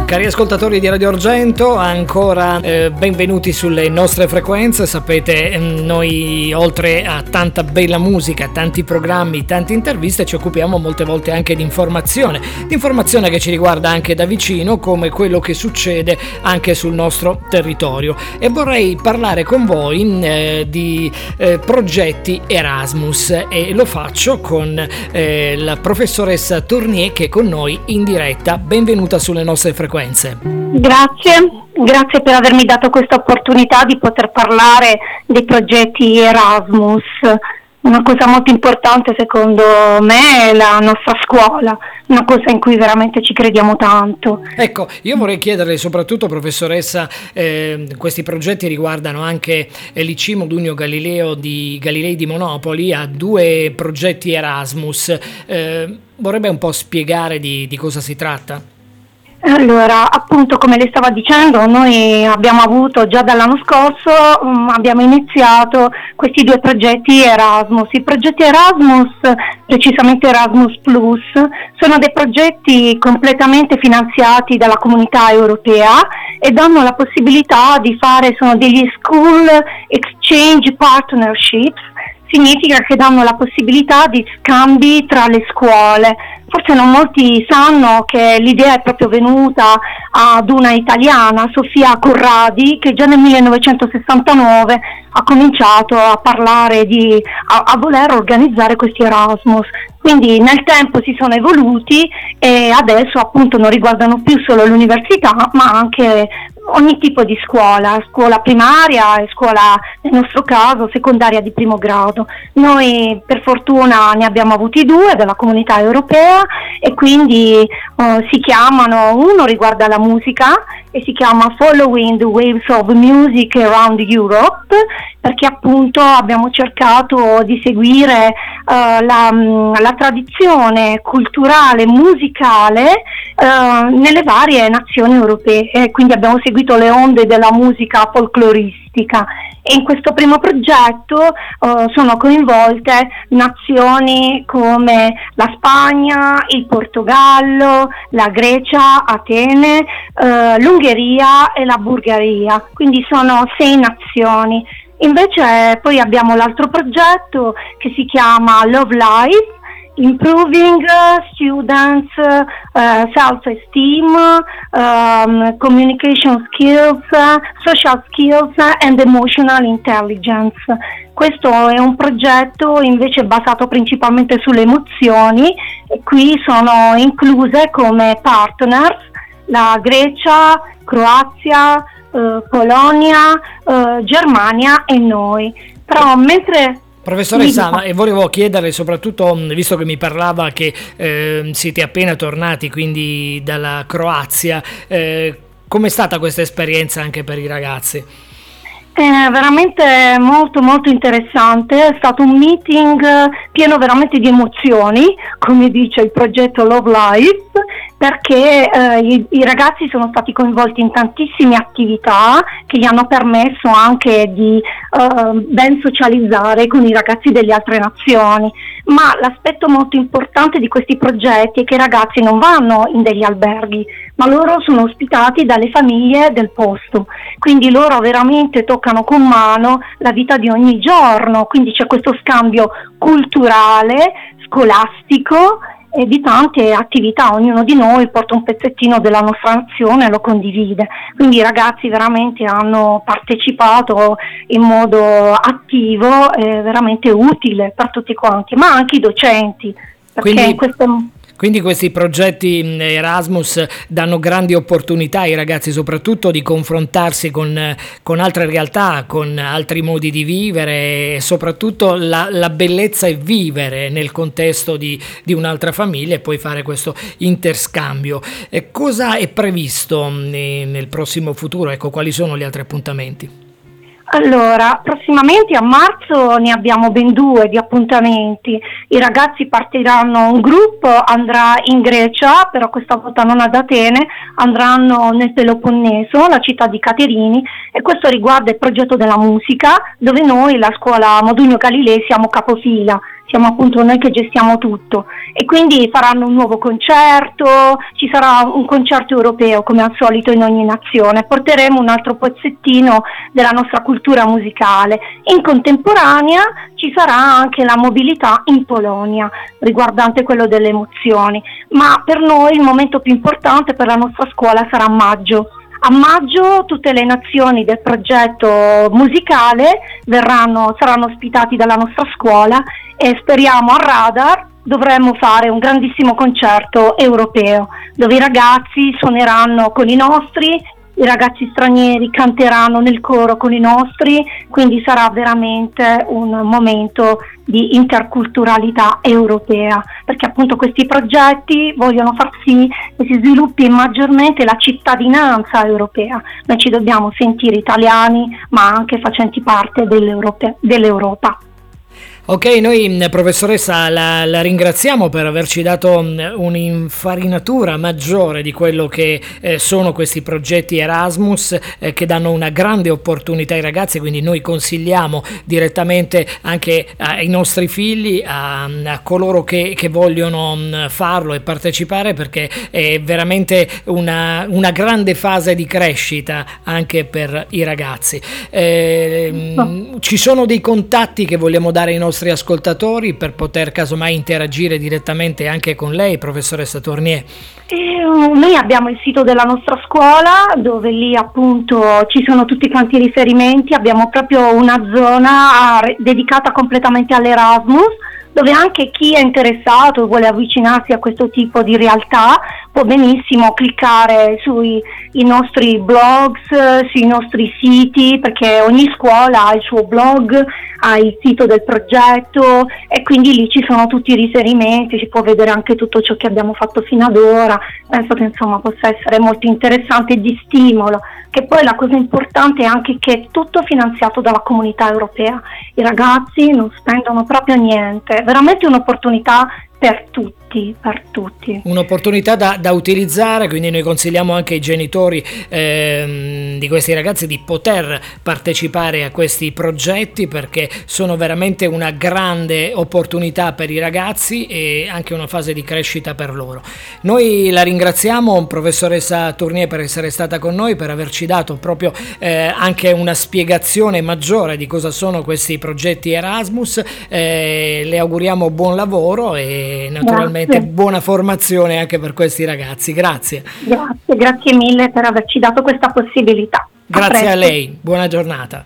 Cari ascoltatori di Radio Argento, ancora benvenuti sulle nostre frequenze. Sapete, noi oltre a tanta bella musica, tanti programmi, tante interviste, ci occupiamo molte volte anche di informazione che ci riguarda anche da vicino, come quello che succede anche sul nostro territorio. E vorrei parlare con voi di progetti Erasmus, e lo faccio con la professoressa Tournier, che è con noi in diretta. Benvenuta sulle nostre frequenze. Grazie per avermi dato questa opportunità di poter parlare dei progetti Erasmus. Una cosa molto importante secondo me è la nostra scuola, una cosa in cui veramente ci crediamo tanto. Ecco, io vorrei chiederle soprattutto, professoressa, questi progetti riguardano anche l'IC Modugno Galilei di Monopoli, ha 2 progetti Erasmus. Vorrebbe un po' spiegare di cosa si tratta? Allora, appunto, come le stavo dicendo, noi abbiamo avuto già dall'anno scorso, abbiamo iniziato questi 2 progetti Erasmus. I progetti Erasmus, precisamente Erasmus Plus, sono dei progetti completamente finanziati dalla Comunità Europea e danno la possibilità di fare, sono degli School Exchange Partnerships. Significa che danno la possibilità di scambi tra le scuole. Forse non molti sanno che l'idea è proprio venuta ad una italiana, Sofia Corradi, che già nel 1969 ha cominciato a parlare a voler organizzare questi Erasmus. Quindi nel tempo si sono evoluti e adesso appunto non riguardano più solo l'università, ma anche ogni tipo di scuola primaria e scuola, nel nostro caso, secondaria di primo grado. Noi per fortuna ne abbiamo avuti 2 della Comunità Europea e quindi si chiamano, uno riguarda la musica e si chiama Following the Waves of Music Around Europe, perché appunto abbiamo cercato di seguire la tradizione culturale, musicale nelle varie nazioni europee, quindi abbiamo seguito le onde della musica folcloristica. E in questo primo progetto sono coinvolte nazioni come la Spagna, il Portogallo, la Grecia, Atene, l'Ungheria e la Bulgaria, quindi sono 6 nazioni. Invece poi abbiamo l'altro progetto che si chiama Love Life, Improving Students Self-Esteem, Communication Skills, Social Skills and Emotional Intelligence. Questo è un progetto invece basato principalmente sulle emozioni e qui sono incluse come partners la Grecia, Croazia, Polonia, Germania e noi. Però mentre... Professoressa, e volevo chiederle soprattutto, visto che mi parlava che siete appena tornati quindi dalla Croazia, com'è stata questa esperienza anche per i ragazzi? Veramente molto molto interessante, è stato un meeting pieno veramente di emozioni, come dice il progetto Love Life, perché i ragazzi sono stati coinvolti in tantissime attività che gli hanno permesso anche di ben socializzare con i ragazzi delle altre nazioni. Ma l'aspetto molto importante di questi progetti è che i ragazzi non vanno in degli alberghi, ma loro sono ospitati dalle famiglie del posto, quindi loro veramente toccano con mano la vita di ogni giorno, quindi c'è questo scambio culturale, scolastico e di tante attività. Ognuno di noi porta un pezzettino della nostra nazione e lo condivide, quindi i ragazzi veramente hanno partecipato in modo attivo e veramente utile per tutti quanti, ma anche i docenti, perché Quindi questi progetti Erasmus danno grandi opportunità ai ragazzi, soprattutto di confrontarsi con altre realtà, con altri modi di vivere, e soprattutto la bellezza è vivere nel contesto di un'altra famiglia e poi fare questo interscambio. Cosa è previsto nel prossimo futuro? Ecco, quali sono gli altri appuntamenti? Allora, prossimamente a marzo ne abbiamo ben 2 di appuntamenti. I ragazzi partiranno, un gruppo andrà in Grecia, però questa volta non ad Atene, andranno nel Peloponneso, la città di Caterini, e questo riguarda il progetto della musica, dove noi, la scuola Modugno Galilei, siamo capofila. siamo appunto noi che gestiamo tutto, e quindi faranno un nuovo concerto, ci sarà un concerto europeo come al solito in ogni nazione, porteremo un altro pezzettino della nostra cultura musicale. In contemporanea ci sarà anche la mobilità in Polonia riguardante quello delle emozioni, ma per noi il momento più importante per la nostra scuola sarà a maggio. A maggio tutte le nazioni del progetto musicale saranno ospitati dalla nostra scuola, e speriamo a Radar dovremmo fare un grandissimo concerto europeo dove i ragazzi suoneranno con i nostri, i ragazzi stranieri canteranno nel coro con i nostri, quindi sarà veramente un momento di interculturalità europea, perché appunto questi progetti vogliono far sì che si sviluppi maggiormente la cittadinanza europea. Noi ci dobbiamo sentire italiani, ma anche facenti parte dell'Europa. Ok, noi professoressa la ringraziamo per averci dato un'infarinatura maggiore di quello che sono questi progetti Erasmus, che danno una grande opportunità ai ragazzi, quindi noi consigliamo direttamente anche ai nostri figli, a coloro che vogliono farlo e partecipare, perché è veramente una grande fase di crescita anche per i ragazzi. Ci sono dei contatti che vogliamo dare ai nostri ascoltatori per poter casomai interagire direttamente anche con lei, professoressa Tournier? Noi abbiamo il sito della nostra scuola, dove lì appunto ci sono tutti quanti i riferimenti, abbiamo proprio una zona dedicata completamente all'Erasmus, dove anche chi è interessato e vuole avvicinarsi a questo tipo di realtà può benissimo cliccare sui nostri blogs, sui nostri siti, perché ogni scuola ha il suo blog, ha il sito del progetto, e quindi lì ci sono tutti i riferimenti, si può vedere anche tutto ciò che abbiamo fatto fino ad ora. Penso che insomma possa essere molto interessante e di stimolo, che poi la cosa importante è anche che è tutto finanziato dalla comunità europea, i ragazzi non spendono proprio niente, è veramente un'opportunità per tutti. Un'opportunità da utilizzare, quindi noi consigliamo anche ai genitori di questi ragazzi di poter partecipare a questi progetti, perché sono veramente una grande opportunità per i ragazzi e anche una fase di crescita per loro. Noi la ringraziamo, professoressa Tournier, per essere stata con noi, per averci dato proprio anche una spiegazione maggiore di cosa sono questi progetti Erasmus. Le auguriamo buon lavoro e naturalmente buona formazione anche per questi ragazzi. Grazie mille per averci dato questa possibilità. Grazie a lei, buona giornata.